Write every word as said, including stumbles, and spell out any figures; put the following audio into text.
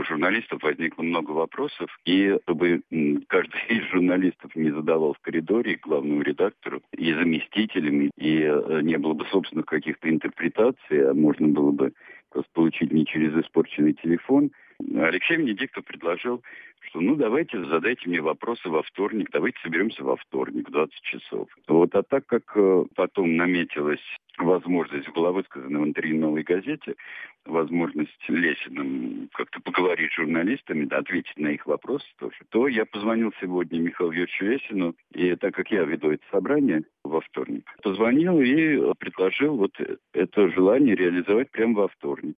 журналистов возникло много вопросов, и чтобы каждый из журналистов не задавал в коридоре главному редактору и заместителям, и не было бы собственных каких-то интерпретаций, а можно было бы просто получить не через испорченный телефон, Алексей Венедиктов предложил, что ну давайте задайте мне вопросы во вторник, давайте соберемся во вторник в двадцать часов. Вот, а так как потом наметилась возможность, была высказана в интервью «Новой газете», возможность Лесиным как-то поговорить с журналистами, да, ответить на их вопросы тоже, то я позвонил сегодня Михаилу Юрьевичу Лесину, и так как я веду это собрание во вторник, позвонил и предложил вот это желание реализовать прямо во вторник.